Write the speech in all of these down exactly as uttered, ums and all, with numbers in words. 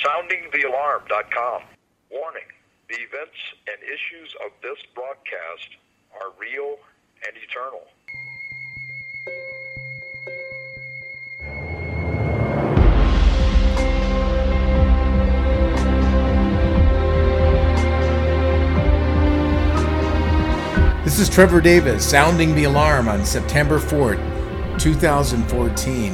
sounding the alarm dot com. Warning, the events and issues of this broadcast are real and eternal. This is Trevor Davis, sounding the alarm on September fourth, twenty fourteen.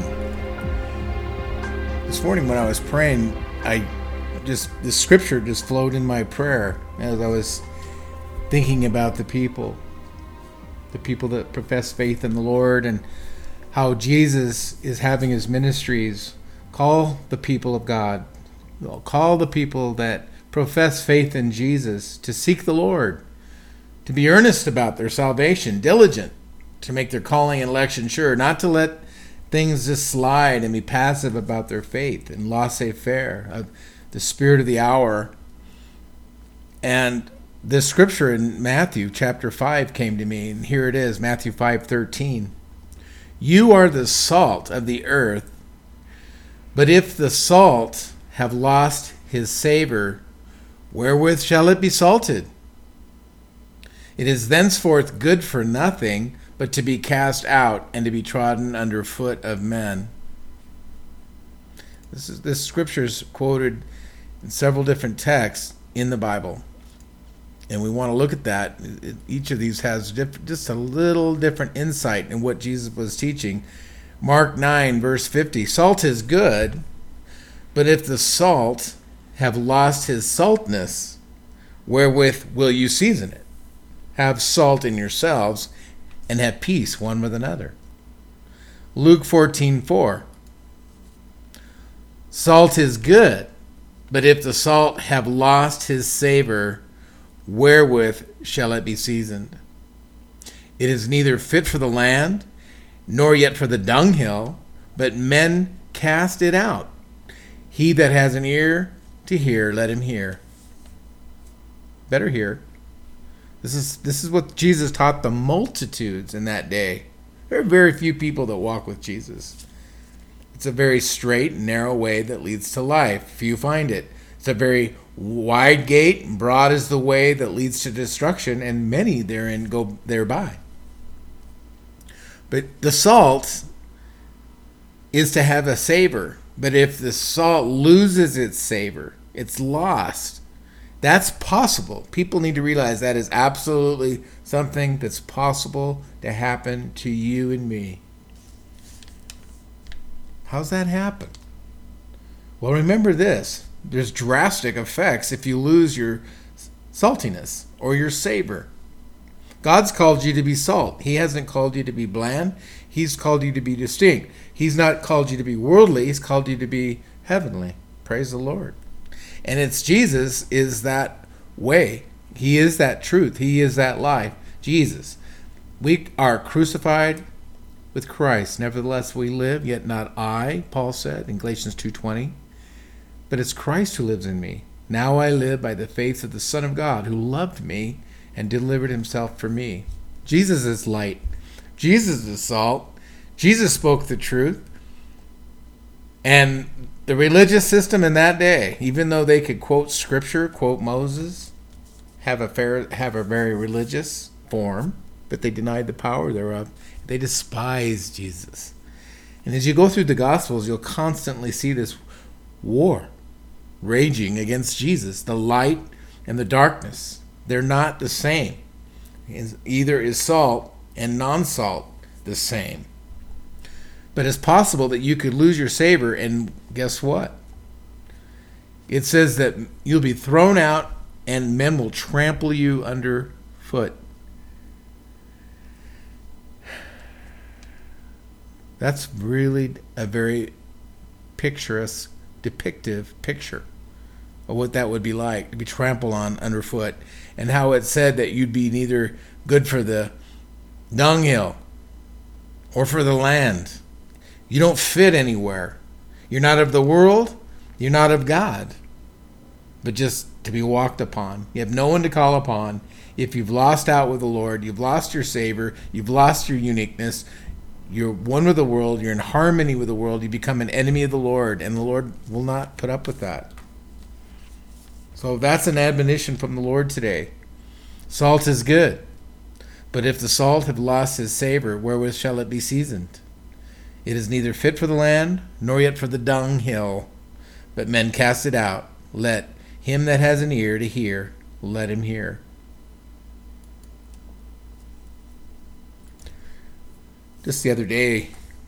This morning when I was praying, I just, the scripture just flowed in my prayer as I was thinking about the people, the people that profess faith in the Lord, and how Jesus is having his ministries call the people of God, call the people that profess faith in Jesus to seek the Lord, to be earnest about their salvation, diligent to make their calling and election sure, not to let things just slide and be passive about their faith and laissez-faire, of the spirit of the hour. And this scripture in Matthew chapter five came to me, and here it is, Matthew five thirteen. You are the salt of the earth, but if the salt have lost his savor, wherewith shall it be salted? It is thenceforth good for nothing, but to be cast out and to be trodden under foot of men. This is this scripture is quoted in several different texts in the Bible, and we want to look at that. Each of these has diff- just a little different insight in what Jesus was teaching. Mark nine, verse fifty, salt is good, but if the salt have lost his saltness, wherewith will you season it? Have salt in yourselves, and have peace one with another. Luke fourteen four. Salt is good, but if the salt have lost his savor, wherewith shall it be seasoned? It is neither fit for the land, nor yet for the dunghill, but men cast it out. He that has an ear to hear, let him hear. Better hear. This is this is what Jesus taught the multitudes in that day. There are very few people that walk with Jesus. It's a very straight and narrow way that leads to life. Few find it. It's a very wide gate, and broad is the way that leads to destruction, and many therein go thereby. But the salt is to have a savor. But if the salt loses its savor, it's lost. That's possible. People need to realize that is absolutely something that's possible to happen to you and me. How's that happen? Well, remember this. There's drastic effects if you lose your saltiness or your savor. God's called you to be salt. He hasn't called you to be bland. He's called you to be distinct. He's not called you to be worldly. He's called you to be heavenly. Praise the Lord. And it's Jesus is that way. He is that truth. He is that life. Jesus. We are crucified with Christ. Nevertheless we live, yet not I, Paul said in Galatians two twenty. But it's Christ who lives in me. Now I live by the faith of the Son of God, who loved me and delivered himself for me. Jesus is light. Jesus is salt. Jesus spoke the truth. And the religious system in that day, even though they could quote scripture, quote Moses, have a fair, have a very religious form, but they denied the power thereof. They despised Jesus. And as you go through the Gospels, you'll constantly see this war raging against Jesus. The light and the darkness, they're not the same. Either is salt and non-salt the same. But it's possible that you could lose your savor, and guess what? It says that you'll be thrown out and men will trample you underfoot. That's really a very picturesque, depictive picture of what that would be like, to be trampled on underfoot, and how it said that you'd be neither good for the dunghill or for the land. You don't fit anywhere. You're not of the world. You're not of God. But just to be walked upon. You have no one to call upon. If you've lost out with the Lord, you've lost your savor, you've lost your uniqueness, you're one with the world, you're in harmony with the world, you become an enemy of the Lord, and the Lord will not put up with that. So that's an admonition from the Lord today. Salt is good, but if the salt have lost his savor, wherewith shall it be seasoned? It is neither fit for the land, nor yet for the dunghill, but men cast it out. Let him that has an ear to hear, let him hear. Just the other day,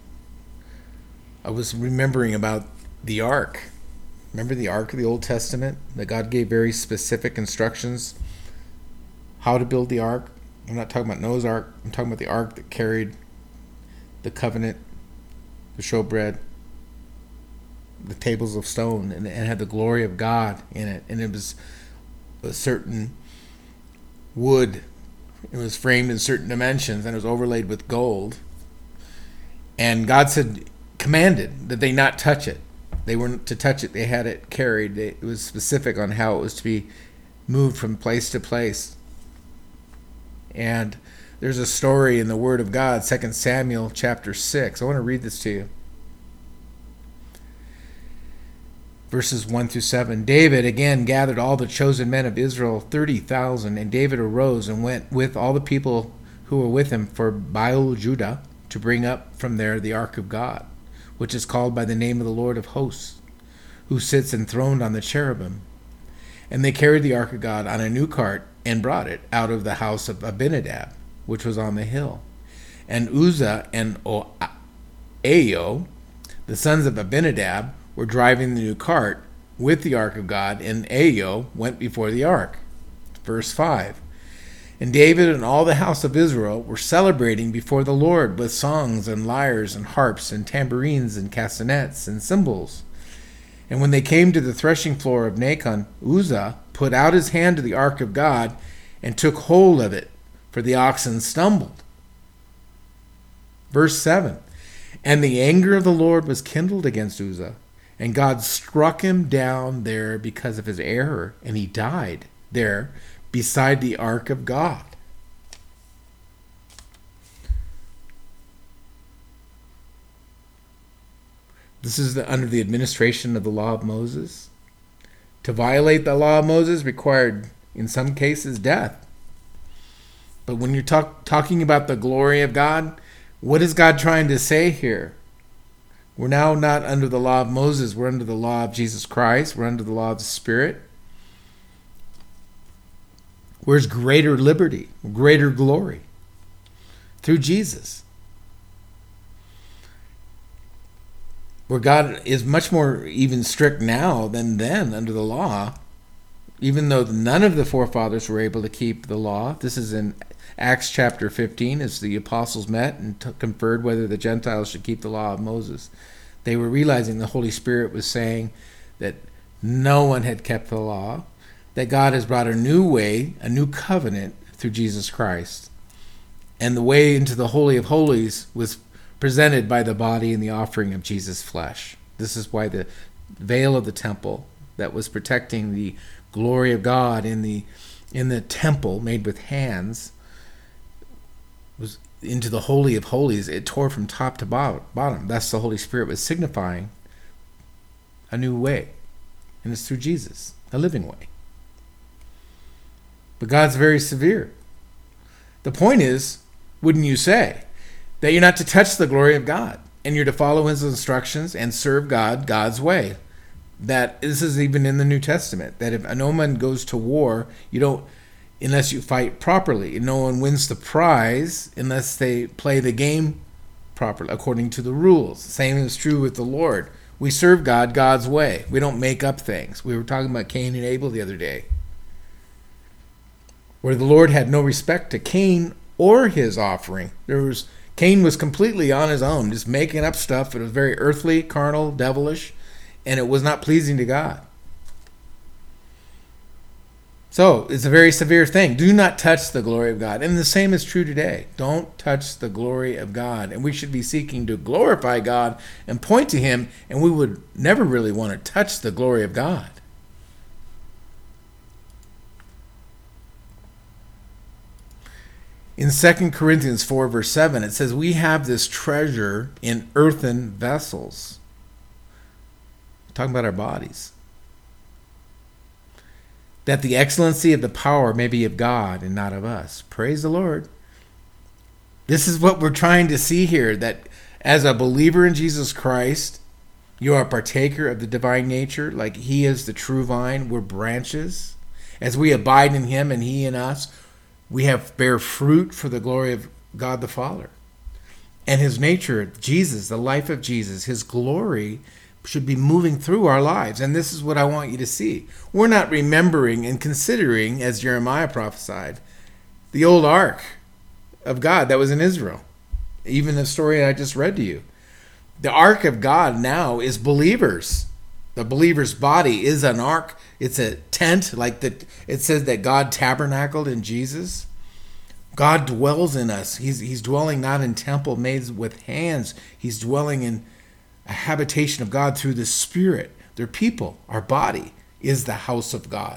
I was remembering about the ark. Remember the ark of the Old Testament? That God gave very specific instructions how to build the ark. I'm not talking about Noah's ark. I'm talking about the ark that carried the covenant, the showbread, the tables of stone, and it had the glory of God in it. And it was a certain wood. It was framed in certain dimensions, and it was overlaid with gold. And God said, commanded that they not touch it. They weren't to touch it. They had it carried. It was specific on how it was to be moved from place to place. And there's a story in the Word of God, Second Samuel chapter six. I want to read this to you. Verses one through seven. David again gathered all the chosen men of Israel, thirty thousand, and David arose and went with all the people who were with him for Baal Judah to bring up from there the ark of God, which is called by the name of the Lord of hosts, who sits enthroned on the cherubim. And they carried the ark of God on a new cart and brought it out of the house of Abinadab, which was on the hill. And Uzzah and Ahio, the sons of Abinadab, were driving the new cart with the ark of God, and Ahio went before the ark. Verse five. And David and all the house of Israel were celebrating before the Lord with songs and lyres and harps and tambourines and castanets and cymbals. And when they came to the threshing floor of Nacon, Uzzah put out his hand to the ark of God and took hold of it, for the oxen stumbled. Verse seven. And the anger of the Lord was kindled against Uzzah, and God struck him down there because of his error, and he died there beside the ark of God. This is the, under the administration of the law of Moses. To violate the law of Moses required, in some cases, death. But when you're talk, talking about the glory of God, what is God trying to say here? We're now not under the law of Moses. We're under the law of Jesus Christ. We're under the law of the Spirit. Where's greater liberty, greater glory? Through Jesus. Where God is much more even strict now than then under the law, even though none of the forefathers were able to keep the law. This is in Acts chapter fifteen, as the apostles met and t- conferred whether the Gentiles should keep the law of Moses. They were realizing the Holy Spirit was saying that no one had kept the law, that God has brought a new way, a new covenant through Jesus Christ. And the way into the Holy of Holies was presented by the body and the offering of Jesus' flesh. This is why the veil of the temple that was protecting the glory of God in the in the temple made with hands was into the Holy of Holies. It tore from top to bottom. That's the Holy Spirit was signifying a new way. And it's through Jesus, a living way. But God's very severe. The point is, wouldn't you say, that you're not to touch the glory of God, and you're to follow his instructions and serve God God's way. That this is even in the New Testament, that if no one goes to war, you don't, unless you fight properly. No one wins the prize unless they play the game properly, according to the rules. Same is true with the Lord. We serve God God's way. We don't make up things. We were talking about Cain and Abel the other day, where the Lord had no respect to Cain or his offering. There was Cain was completely on his own, just making up stuff. It was very earthly, carnal, devilish, and it was not pleasing to God. So it's a very severe thing. Do not touch the glory of God. And the same is true today. Don't touch the glory of God. And we should be seeking to glorify God and point to him, and we would never really want to touch the glory of God. In Second Corinthians four, verse seven, it says, we have this treasure in earthen vessels. We're talking about our bodies. that the excellency of the power may be of God and not of us. Praise the Lord. This is what we're trying to see here, that as a believer in Jesus Christ, you are a partaker of the divine nature, like he is the true vine, we're branches. As we abide in him and he in us, we have bear fruit for the glory of God the Father. And his nature, Jesus, the life of Jesus, his glory should be moving through our lives. And this is what I want you to see. We're not remembering and considering, as Jeremiah prophesied, the old ark of God that was in Israel. Even the story I just read to you. The ark of God now is believers. The believer's body is an ark. It's a tent, like the, it says that God tabernacled in Jesus. God dwells in us. He's, he's dwelling not in temple made with hands. He's dwelling in a habitation of God through the Spirit. Their people, our body, is the house of God.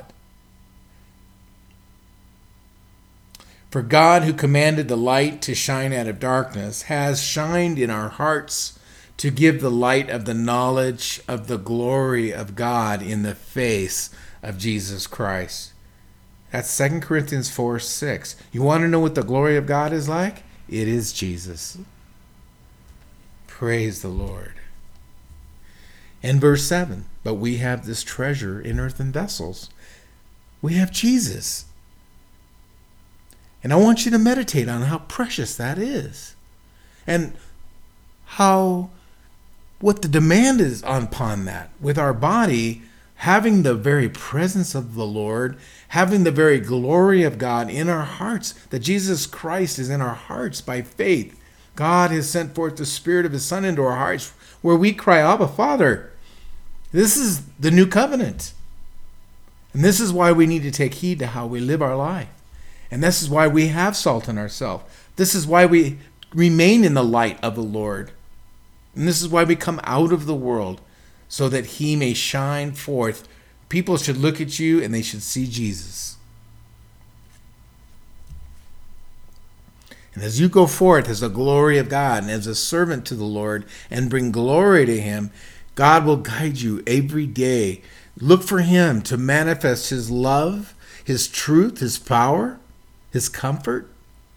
For God, who commanded the light to shine out of darkness, has shined in our hearts to give the light of the knowledge of the glory of God in the face of Jesus Christ. That's Second Corinthians four six. You want to know what the glory of God is like? It is Jesus. Praise the Lord. And verse seven, but we have this treasure in earthen vessels. We have Jesus. And I want you to meditate on how precious that is. And how, what the demand is upon that. With our body having the very presence of the Lord, having the very glory of God in our hearts, that Jesus Christ is in our hearts by faith. God has sent forth the Spirit of his Son into our hearts, where we cry, Abba, Father. This is the new covenant. And this is why we need to take heed to how we live our life. And this is why we have salt in ourselves. This is why we remain in the light of the Lord. And this is why we come out of the world, so that he may shine forth. People should look at you and they should see Jesus. And as you go forth as the glory of God and as a servant to the Lord and bring glory to him, God will guide you every day. Look for him to manifest his love, his truth, his power, his comfort.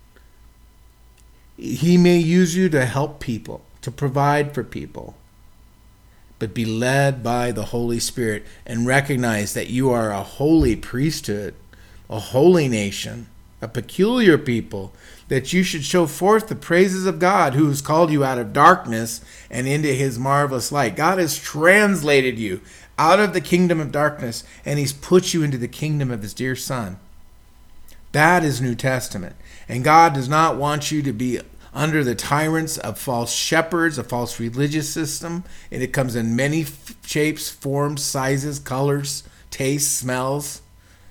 He may use you to help people, to provide for people. But be led by the Holy Spirit and recognize that you are a holy priesthood, a holy nation, a peculiar people, that you should show forth the praises of God, who has called you out of darkness and into his marvelous light. God has translated you out of the kingdom of darkness, and he's put you into the kingdom of his dear Son. That is New Testament. And God does not want you to be under the tyrants of false shepherds, a false religious system. And it comes in many f- shapes, forms, sizes, colors, tastes, smells.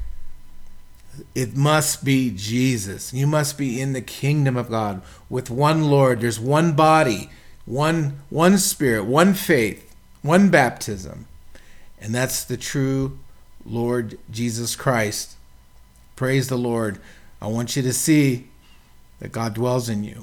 It must be Jesus. You must be in the kingdom of God with one Lord. There's one body, one, one Spirit, one faith, one baptism. And that's the true Lord Jesus Christ. Praise the Lord. I want you to see that God dwells in you.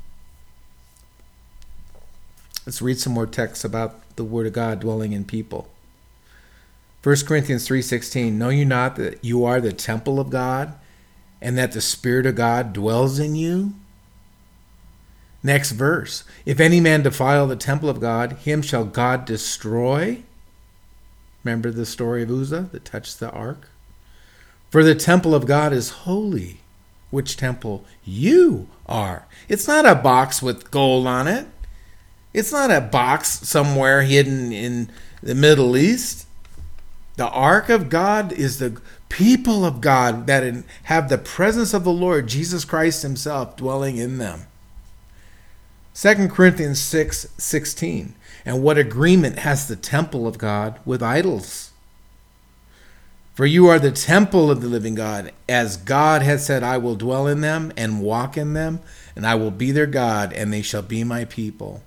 Let's read some more texts about the Word of God dwelling in people. First Corinthians three sixteen, know you not that you are the temple of God, and that the Spirit of God dwells in you? Next verse, if any man defile the temple of God, him shall God destroy. Remember the story of Uzzah that touched the ark? For the temple of God is holy, which temple you are. It's not a box with gold on it. It's not a box somewhere hidden in the Middle East. The ark of God is the people of God that have the presence of the Lord, Jesus Christ himself, dwelling in them. Second Corinthians six sixteen, and what agreement has the temple of God with idols? For you are the temple of the living God, as God has said, I will dwell in them and walk in them, and I will be their God, and they shall be my people.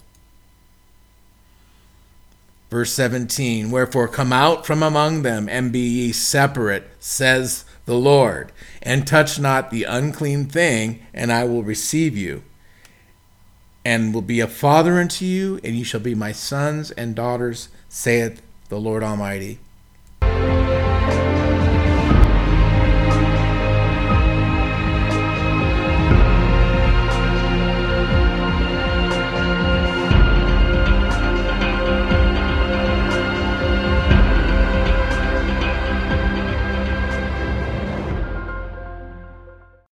Verse seventeen, wherefore come out from among them, and be ye separate, says the Lord, and touch not the unclean thing, and I will receive you, and will be a father unto you, and ye shall be my sons and daughters, saith the Lord Almighty.